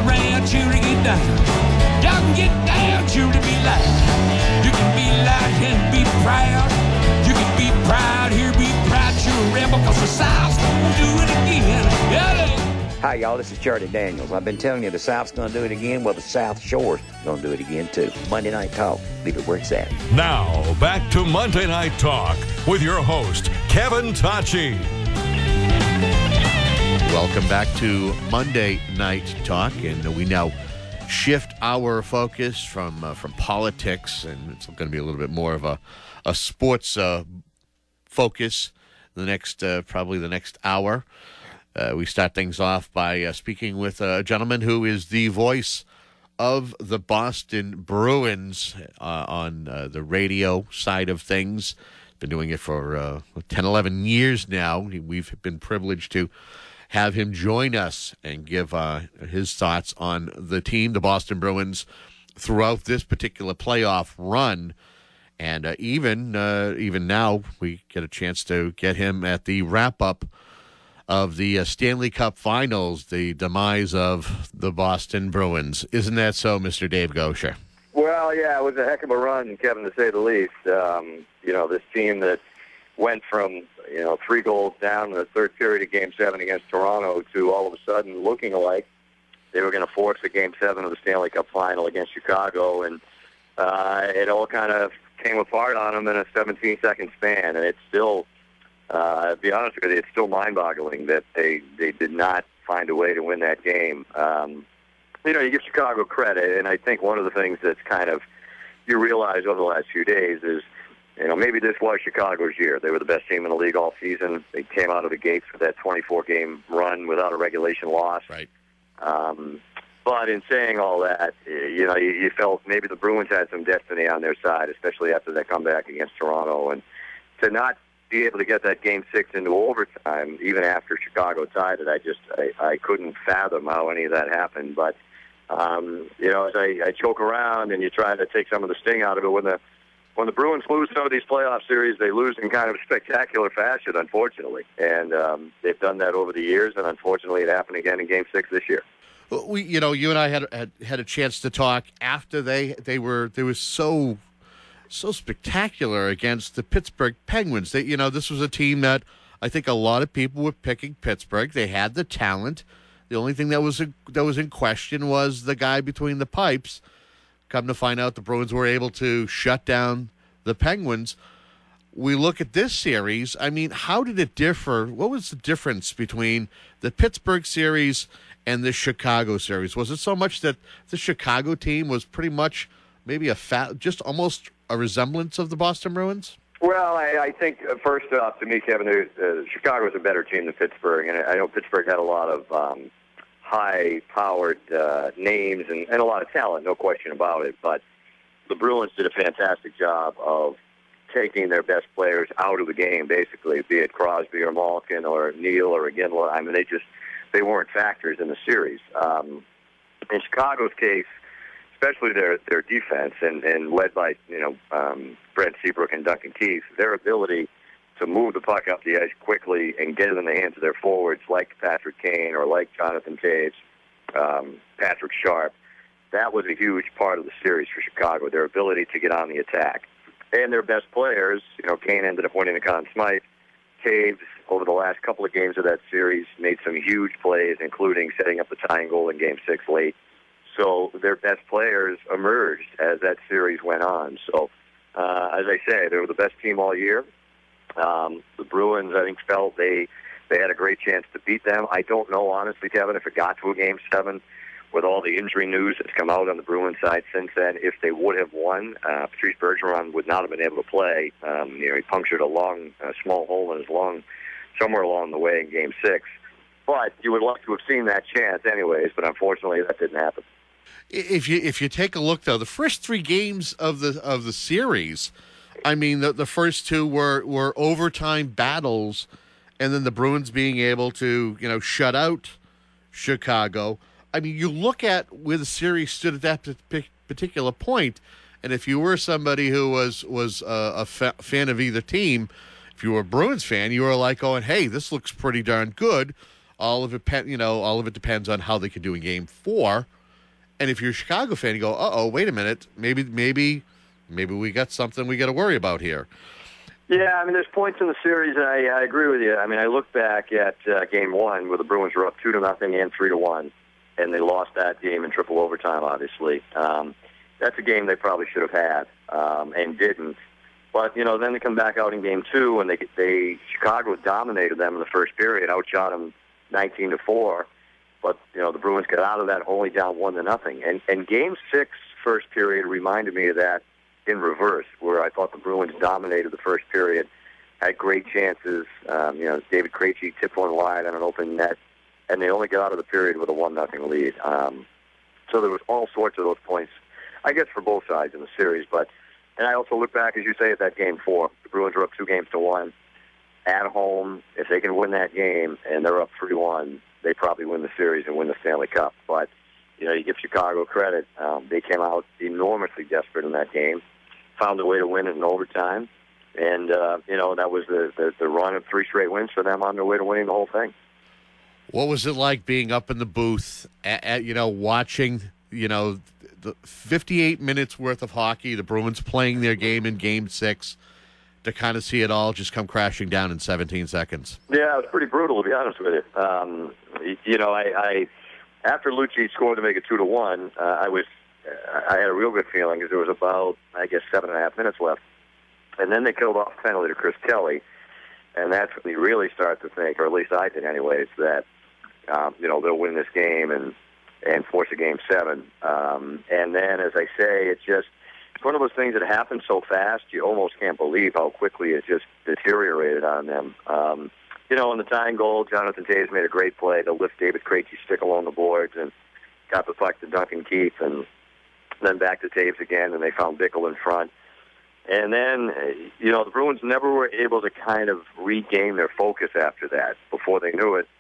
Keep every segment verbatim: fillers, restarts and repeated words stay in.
around, children get down. Y'all can get down, children, be loud. You can be loud and be proud. You can be proud, here be proud, you're a rebel, cause the South's gonna do it again. Hello. Hi, y'all. This is Charlie Daniels. I've been telling you the South's going to do it again. Well, the South Shore's going to do it again, too. Monday Night Talk. Leave it where it's at. Now, back to Monday Night Talk with your host, Kevin Tacci. Welcome back to Monday Night Talk. And we now shift our focus from uh, from politics, and it's going to be a little bit more of a, a sports uh, focus the next, uh, probably the next hour. Uh, we start things off by uh, speaking with a gentleman who is the voice of the Boston Bruins uh, on uh, the radio side of things. Been doing it for uh, ten, eleven years now. We've been privileged to have him join us and give uh, his thoughts on the team, the Boston Bruins, throughout this particular playoff run. And uh, even uh, even now, we get a chance to get him at the wrap-up of the uh, Stanley Cup Finals, the demise of the Boston Bruins. Isn't that so, Mister Dave Gosher? Well, yeah, it was a heck of a run, Kevin, to say the least. Um, you know, this team that went from, you know, three goals down in the third period of Game seven against Toronto to all of a sudden looking like they were going to force the Game seven of the Stanley Cup Final against Chicago, and uh, it all kind of came apart on them in a seventeen-second span, and it's still... Uh, to be honest with you, it's still mind-boggling that they, they did not find a way to win that game. Um, you know, you give Chicago credit, and I think one of the things that's kind of you realize over the last few days is, you know, maybe this was Chicago's year. They were the best team in the league all season. They came out of the gates with that twenty-four game run without a regulation loss. Right. Um, but in saying all that, you know, you, you felt maybe the Bruins had some destiny on their side, especially after that comeback against Toronto, and to not be able to get that game six into overtime, even after Chicago tied it, I just I, I couldn't fathom how any of that happened. But um, you know, as I, I choke around and you try to take some of the sting out of it, when the when the Bruins lose some of these playoff series, they lose in kind of spectacular fashion, unfortunately, and um, they've done that over the years, and unfortunately, it happened again in Game Six this year. We, you know, you and I had had, had a chance to talk after they they were they were so. so spectacular against the Pittsburgh Penguins. They, you know, this was a team that I think a lot of people were picking Pittsburgh. They had the talent. The only thing that was in, that was in question was the guy between the pipes. Come to find out, the Bruins were able to shut down the Penguins. We look at this series. I mean, how did it differ? What was the difference between the Pittsburgh series and the Chicago series? Was it so much that the Chicago team was pretty much maybe a fat, just almost a resemblance of the Boston Bruins? Well, I, I think, uh, first off, to me, Kevin, uh, Chicago was a better team than Pittsburgh, and I know Pittsburgh had a lot of um, high-powered uh, names and, and a lot of talent, no question about it, but the Bruins did a fantastic job of taking their best players out of the game, basically, be it Crosby or Malkin or Neal or Iginla. I mean, they just they weren't factors in the series. Um, in Chicago's case, especially their their defense, and, and led by, you know, um, Brent Seabrook and Duncan Keith, their ability to move the puck up the edge quickly and get it in the hands of their forwards like Patrick Kane or like Jonathan Toews, um, Patrick Sharp, that was a huge part of the series for Chicago, their ability to get on the attack. And their best players, you know, Kane ended up winning the Conn Smythe. Toews, over the last couple of games of that series, made some huge plays, including setting up the tying goal in Game six late. So their best players emerged as that series went on. So, uh, as I say, they were the best team all year. Um, the Bruins, I think, felt they they had a great chance to beat them. I don't know, honestly, Kevin, if it got to a Game seven with all the injury news that's come out on the Bruins side since then, if they would have won. uh, Patrice Bergeron would not have been able to play. Um, you know, he punctured a long, uh, small hole in his lung somewhere along the way in Game six. But you would like to have seen that chance anyways, but unfortunately that didn't happen. If you if you take a look, though, the first three games of the of the series, I mean, the, the first two were, were overtime battles, and then the Bruins being able to, you know, shut out Chicago. I mean, you look at where the series stood at that particular point, and if you were somebody who was, was a, a fa- fan of either team, if you were a Bruins fan, you were like going, hey, this looks pretty darn good. all of it, pe- you know, all of it depends on how they can do in Game Four. And if you're a Chicago fan, you go, "Uh oh, wait a minute, maybe, maybe, maybe we got something we got to worry about here." Yeah, I mean, there's points in the series, and I, I agree with you. I mean, I look back at uh, Game One where the Bruins were up two to nothing and three to one, and they lost that game in triple overtime. Obviously, um, that's a game they probably should have had um, and didn't. But you know, then they come back out in Game Two, and they they Chicago dominated them in the first period, outshot them nineteen to four. But you know, the Bruins got out of that only down one to nothing. And and Game Six first period reminded me of that in reverse, where I thought the Bruins dominated the first period, had great chances. Um, you know, David Krejci tipped one wide on an open net, and they only got out of the period with a one nothing lead. Um, so there was all sorts of those points, I guess, for both sides in the series. But and I also look back, as you say, at that Game Four. The Bruins were up two games to one at home. If they can win that game and they're up three one, they probably win the series and win the Stanley Cup. But you know, you give Chicago credit. Um, they came out enormously desperate in that game, found a way to win it in overtime, and, uh, you know, that was the, the, the run of three straight wins for them on their way to winning the whole thing. What was it like being up in the booth, at, at, you know, watching, you know, the fifty-eight minutes worth of hockey, the Bruins playing their game in Game Six, to kind of see it all just come crashing down in seventeen seconds? Yeah, it was pretty brutal, to be honest with you. Um, you know, I, I after Lucci scored to make it two to one, uh, I was I had a real good feeling because there was about, I guess, seven and a half minutes left. And then they killed off a penalty to Chris Kelly, and that's when you really start to think, or at least I did anyways, that, um, you know, they'll win this game and, and force a game seven. Um, and then, as I say, it's just it's one of those things that happens so fast, you almost can't believe how quickly it just deteriorated on them. Um, you know, in the tying goal, Jonathan Toews made a great play to lift David Krejci's stick along the boards and got the puck to Duncan Keith, and then back to Toews again, and they found Bickle in front. And then, you know, the Bruins never were able to kind of regain their focus after that. Before they knew it,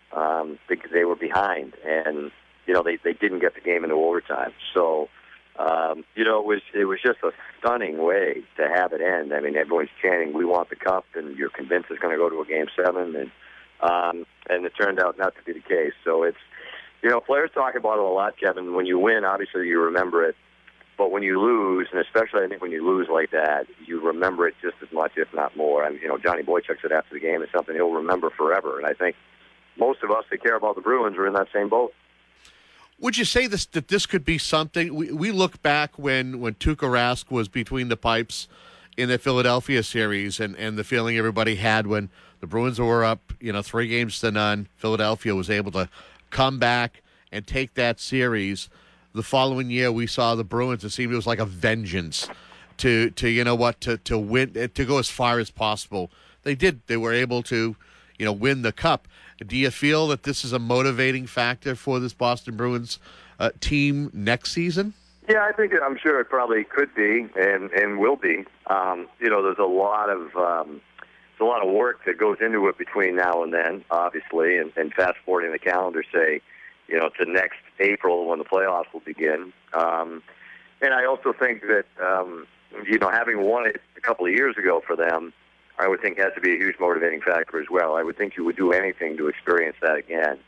um, they, they were behind, and, you know, they, they didn't get the game into overtime. So, um, you know, it was it was just a stunning way to have it end. I mean, everyone's chanting, "We want the cup," and you're convinced it's going to go to a game seven, and um, and it turned out not to be the case. So it's, you know, players talk about it a lot, Kevin. When you win, obviously you remember it. But when you lose, and especially I think when you lose like that, you remember it just as much, if not more. I mean, you know, Johnny Boychuk said after the game, it's something he'll remember forever. And I think most of us that care about the Bruins are in that same boat. Would you say this that this could be something? We, we look back when, when Tuukka Rask was between the pipes in the Philadelphia series, and, and the feeling everybody had when the Bruins were up, you know, three games to none. Philadelphia was able to come back and take that series. The following year, we saw the Bruins. It seemed it was like a vengeance to, to you know what, to, to win, to go as far as possible. They did. They were able to, you know, win the cup. Do you feel that this is a motivating factor for this Boston Bruins uh, team next season? Yeah, I think I'm sure it probably could be and, and will be. Um, you know, there's a lot of um, there's a lot of work that goes into it between now and then, obviously, and, and fast forwarding the calendar, say, you know, to next April when the playoffs will begin. Um, and I also think that, um, you know, having won it a couple of years ago for them, I would think has to be a huge motivating factor as well. I would think you would do anything to experience that again.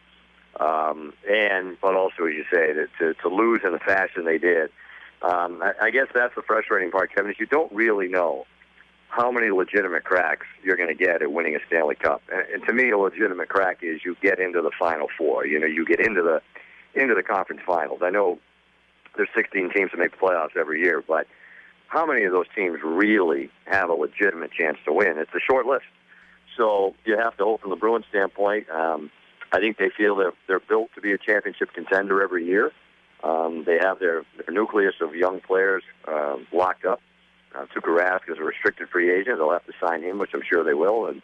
Um, and, but also, as you say, to, to, to lose in the fashion they did. Um, I, I guess that's the frustrating part, Kevin, is you don't really know how many legitimate cracks you're going to get at winning a Stanley Cup. And, and to me, a legitimate crack is you get into the Final Four. You know, you get into the into the conference finals. I know there's sixteen teams that make the playoffs every year, but how many of those teams really have a legitimate chance to win? It's a short list. So you have to hope from the Bruins standpoint. Um, I think they feel they're, they're built to be a championship contender every year. Um, they have their, their nucleus of young players uh, locked up. Uh, Tuukka Rask is a restricted free agent. They'll have to sign him, which I'm sure they will. And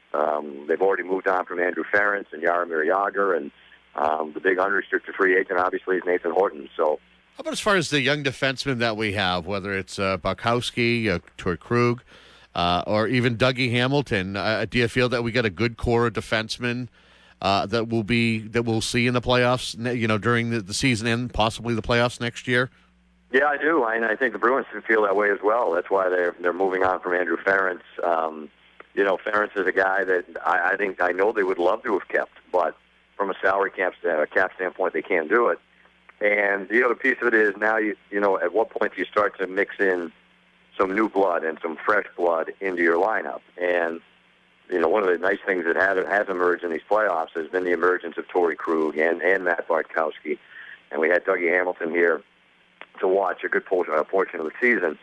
um, they've already moved on from Andrew Ference and Jaromir Jagr. And um, the big unrestricted free agent, obviously, is Nathan Horton. So, how about as far as the young defensemen that we have, whether it's uh, Bukowski, uh, Torrey Krug, uh, or even Dougie Hamilton? Uh, do you feel that we got a good core of defensemen uh, that will be that we'll see in the playoffs? You know, during the, the season and possibly the playoffs next year. Yeah, I do. I, I think the Bruins feel that way as well. That's why they're they're moving on from Andrew Ference. Um, you know, Ference is a guy that I, I think I know they would love to have kept, but from a salary cap, uh, cap standpoint, they can't do it. And the other piece of it is now, you you know, at what point do you start to mix in some new blood and some fresh blood into your lineup? And, you know, one of the nice things that has, has emerged in these playoffs has been the emergence of Torrey Krug and, and Matt Bartkowski. And we had Dougie Hamilton here to watch a good portion, a portion of the season.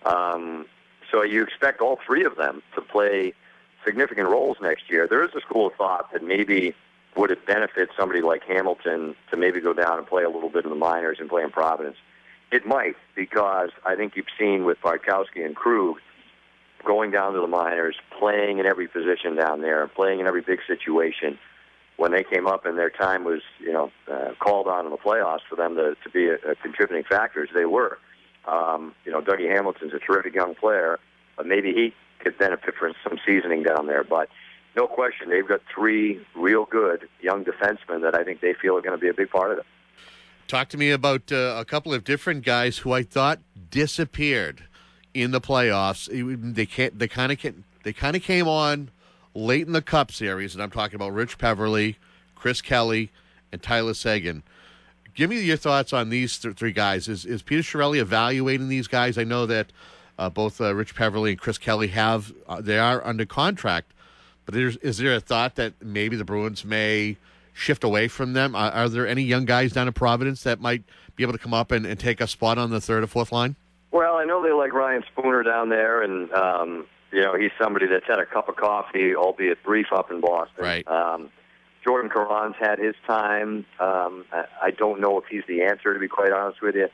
Um, so you expect all three of them to play significant roles next year. There is a school of thought that maybe would it benefit somebody like Hamilton to maybe go down and play a little bit in the minors and play in Providence? It might, because I think you've seen with Bartkowski and Krug going down to the minors, playing in every position down there, playing in every big situation. When they came up and their time was, you know, uh, called on in the playoffs for them to, to be a, a contributing factors, they were. Um, you know, Dougie Hamilton's a terrific young player, but maybe he could benefit from some seasoning down there. But no question, they've got three real good young defensemen that I think they feel are going to be a big part of it. Talk to me about uh, a couple of different guys who I thought disappeared in the playoffs. They can't. They kind of they kind of came on late in the Cup Series, and I'm talking about Rich Peverley, Chris Kelly, and Tyler Seguin. Give me your thoughts on these th- three guys. Is is Peter Chiarelli evaluating these guys? I know that uh, both uh, Rich Peverley and Chris Kelly have uh, they are under contract, but is, is there a thought that maybe the Bruins may shift away from them? Are, are there any young guys down in Providence that might be able to come up and, and take a spot on the third or fourth line? Well, I know they like Ryan Spooner down there, and um, you know he's somebody that's had a cup of coffee, albeit brief, up in Boston. Right. Um, Jordan Caron's had his time. Um, I, I don't know if he's the answer, to be quite honest with you.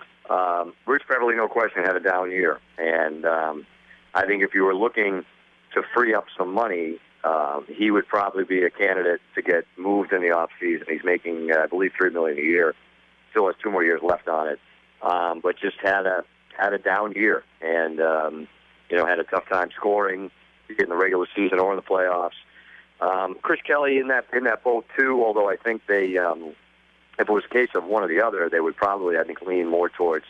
Um, Rich Peverley, no question, had a down year, and um, I think if you were looking to free up some money, uh, he would probably be a candidate to get moved in the offseason. He's making, uh, I believe, three million dollars a year. Still has two more years left on it, um, but just had a had a down year, and um, you know had a tough time scoring in the regular season or in the playoffs. Um, Chris Kelly in that in that boat too. Although I think they, um, if it was a case of one or the other, they would probably I think lean more towards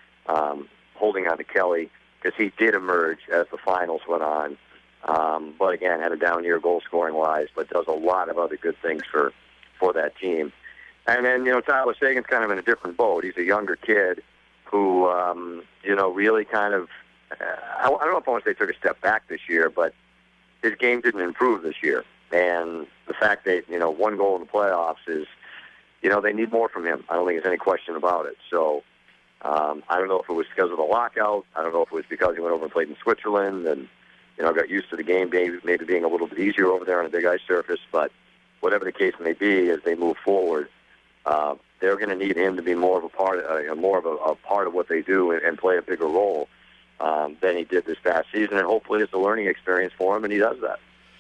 um, holding on to Kelly because he did emerge as the finals went on. Um, but again, had a down year goal scoring wise, but does a lot of other good things for for that team. And then you know Tyler Seguin's kind of in a different boat. He's a younger kid who um, you know really kind of uh, I, I don't know if I want to say took a step back this year, but his game didn't improve this year. And the fact that, you know, one goal in the playoffs is, you know, they need more from him. I don't think there's any question about it. So um, I don't know if it was because of the lockout. I don't know if it was because he went over and played in Switzerland and, you know, got used to the game maybe, maybe being a little bit easier over there on a big ice surface. But whatever the case may be, as they move forward, uh, they're going to need him to be more of a part, uh, more of a, a part of what they do and, and play a bigger role um, than he did this past season. And hopefully it's a learning experience for him, and he does that.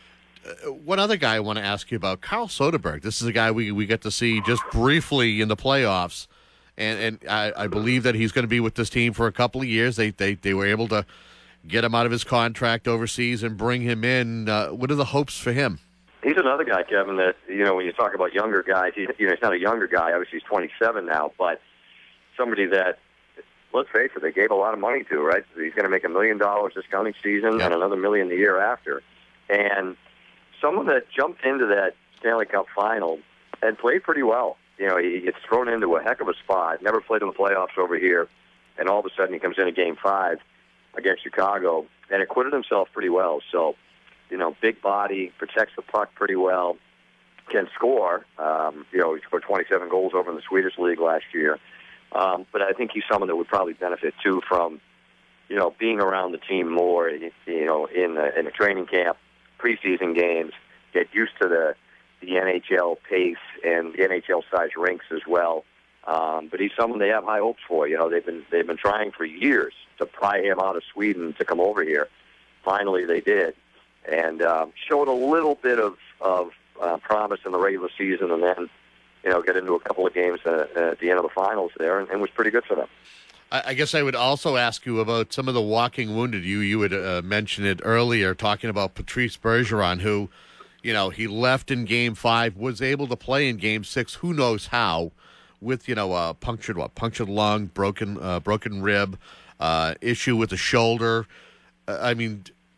Uh, one other guy I want to ask you about, Carl Soderberg. This is a guy we, we get to see just briefly in the playoffs, and and I, I believe that he's going to be with this team for a couple of years. They they they were able to get him out of his contract overseas and bring him in. Uh, what are the hopes for him? He's another guy, Kevin, that, you know, when you talk about younger guys, he's, you know, he's not a younger guy. Obviously, he's twenty-seven now, but somebody that, let's face it, they gave a lot of money to, right? He's going to make a million dollars this coming season yep. and another million the year after. And someone that jumped into that Stanley Cup final and played pretty well. You know, he gets thrown into a heck of a spot, never played in the playoffs over here, and all of a sudden he comes in a game five against Chicago and acquitted himself pretty well. So, you know, big body, protects the puck pretty well, can score. Um, you know, he scored twenty-seven goals over in the Swedish League last year. Um, but I think he's someone that would probably benefit, too, from, you know, being around the team more, you know, in the, in the training camp, preseason games, get used to the, the N H L pace and the N H L-sized rinks as well. Um, but he's someone they have high hopes for. You know, they've been they've been trying for years to pry him out of Sweden to come over here. Finally, they did, and um, showed a little bit of of uh, promise in the regular season, and then you know get into a couple of games uh, at the end of the finals there, and, and was pretty good for them. I guess I would also ask you about some of the walking wounded. You you had uh, mentioned it earlier, talking about Patrice Bergeron, who, you know, he left in Game Five, was able to play in Game Six. Who knows how? With you know, uh, punctured what, punctured lung, broken uh, broken rib, uh, issue with the shoulder. Uh, I mean,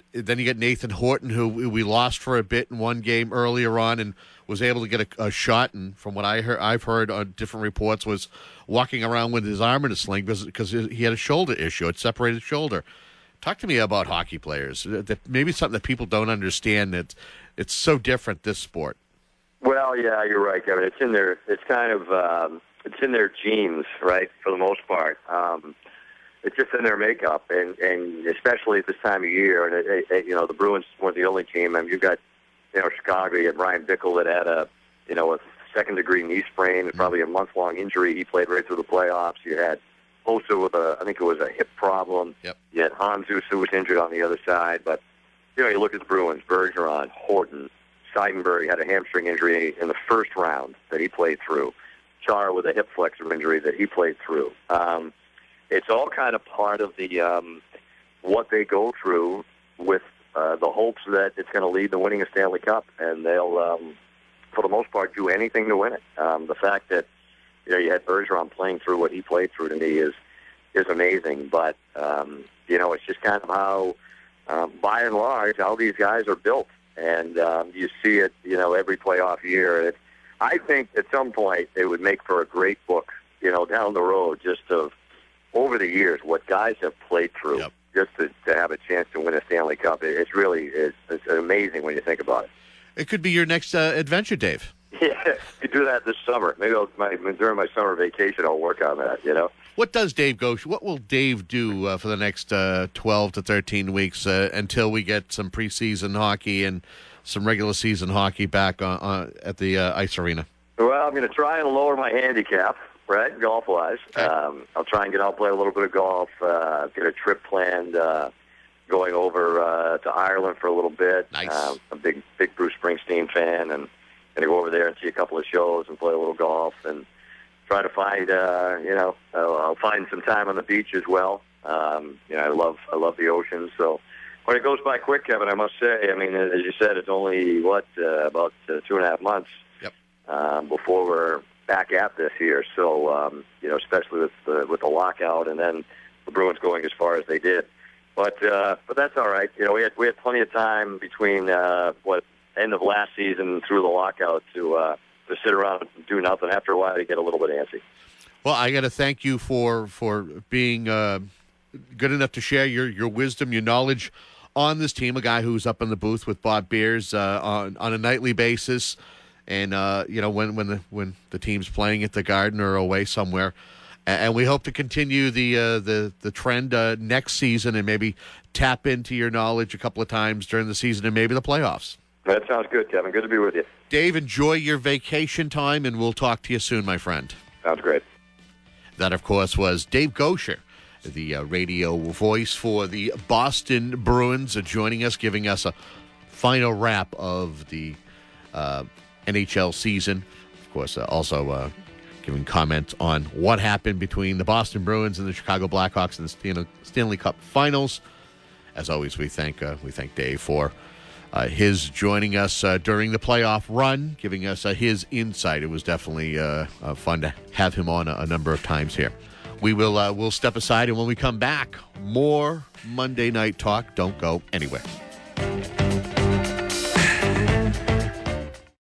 then you get Nathan Horton, who we lost for a bit in one game earlier on, and was able to get a, a shot. And from what I heard, I've heard on different reports, was walking around with his arm in a sling because, because he had a shoulder issue, a separated shoulder. Talk to me about hockey players. That maybe something that people don't understand. That it's so different, this sport. Well, yeah, you're right, Kevin. It's in their, it's kind of, um, it's in their genes, right? For the most part, um, it's just in their makeup, and, and especially at this time of year. And it, it, you know, the Bruins weren't the only team. I mean, you've got, you know, Chicago. You had Ryan Bickle that had a, you know, a second degree knee sprain and probably a month long injury. He played right through the playoffs. You had Hossa with a, I think it was a hip problem. Yep. You had Hanzus who was injured on the other side. But you know, you look at the Bruins: Bergeron, Horton, Seidenberg had a hamstring injury in the first round that he played through. Chara with a hip flexor injury that he played through. Um, it's all kind of part of the um, what they go through with uh, the hopes that it's going to lead to winning a Stanley Cup, and they'll, um, for the most part, do anything to win it. Um, the fact that you know you had Bergeron playing through what he played through to me is is amazing. But um, you know, it's just kind of how, um, by and large, how these guys are built, and um, you see it, you know, every playoff year. It, I think at some point it would make for a great book, you know, down the road, just of over the years what guys have played through, yep. just to, to have a chance to win a Stanley Cup. It, it's really it's, it's amazing when you think about it. It could be your next uh, adventure, Dave. Yeah, you do that this summer. Maybe I'll, my, during my summer vacation I'll work on that, you know. What does Dave Gaucher, what will Dave do uh, for the next uh, twelve to thirteen weeks uh, until we get some preseason hockey and some regular season hockey back on, on at the uh, ice arena? Well, I'm going to try and lower my handicap, right, golf-wise. Okay. Um, I'll try and get out, play a little bit of golf, uh, get a trip planned, uh, going over uh, to Ireland for a little bit. Nice. Um, I'm a big, big Bruce Springsteen fan, and going to go over there and see a couple of shows and play a little golf and try to find, uh, you know, I'll, I'll find some time on the beach as well. Um, you know, I love, I love the ocean, so. When it goes by quick, Kevin, I must say, I mean, as you said, it's only, what, uh, about uh, two and a half months yep. um, before we're back at this here. So, um, you know, especially with the, with the lockout and then the Bruins going as far as they did. But uh, but that's all right. You know, we had we had plenty of time between, uh, what, end of last season through the lockout to, uh, to sit around and do nothing. After a while, you get a little bit antsy. Well, I got to thank you for, for being uh, good enough to share your, your wisdom, your knowledge on this team, a guy who's up in the booth with Bob Beers uh, on on a nightly basis, and uh, you know when when the when the team's playing at the Garden or away somewhere, and we hope to continue the uh, the the trend uh, next season and maybe tap into your knowledge a couple of times during the season and maybe the playoffs. That sounds good, Kevin. Good to be with you. Dave, enjoy your vacation time, and we'll talk to you soon, my friend. Sounds great. That, of course, was Dave Gaucher, the uh, radio voice for the Boston Bruins, uh, joining us, giving us a final wrap of the uh, N H L season. Of course, uh, also uh, giving comments on what happened between the Boston Bruins and the Chicago Blackhawks in the Stanley, Stanley Cup Finals. As always, we thank uh, we thank Dave for uh, his joining us uh, during the playoff run, giving us uh, his insight. It was definitely uh, uh, fun to have him on a, a number of times here. We will uh, we'll step aside, and when we come back, more Monday Night Talk. Don't go anywhere.